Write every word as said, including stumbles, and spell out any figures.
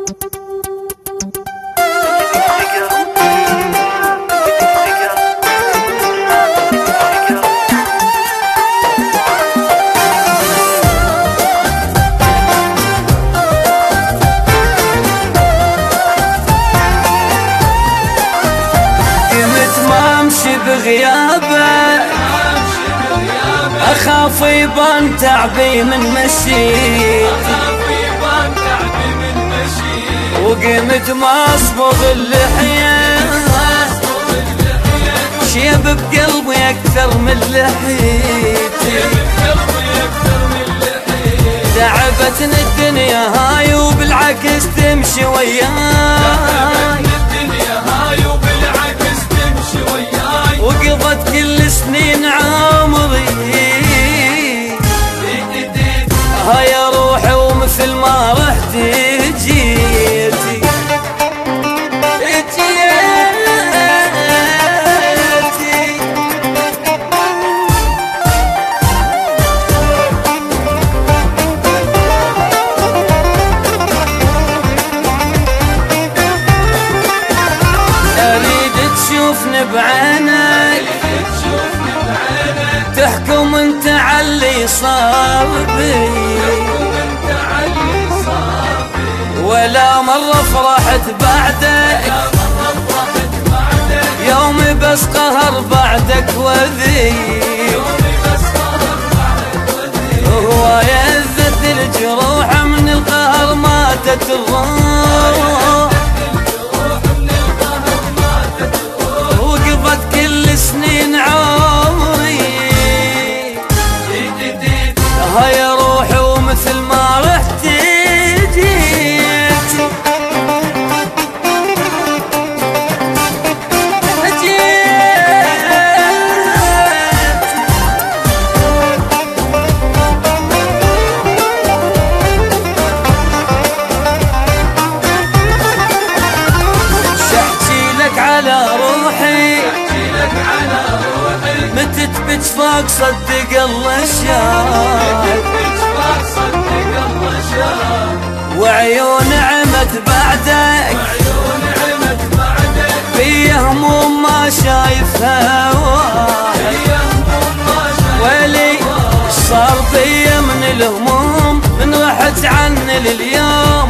بغيابه أخاف يبان تعبي من مشيت، وقمت ما أصبغ اللحية شيب بقلبي أكثر من لحيتي. تعبتني الدنيا هاي وبالعكس تمشي وياي، وقضت كل سنين عمري هاي روحي ومثل ما رحت جيتي جيتي. أريد تشوفني بعينك تحكم انت عاللي صار بي، ولا مرة فرحت بعدك يومي بس قهر بعدك وذي، هو يذت الجروح من القهر ماتت الروح، وقضت كل سنين عمري هاي روحي ومثل ما رحت جيتي شحكي لك على روحي متثبت فوق صدق الله شاف، وعيون عمت بعدك في هموم ما شايفها ويلي صار بيا من الهموم من رحت عني لليوم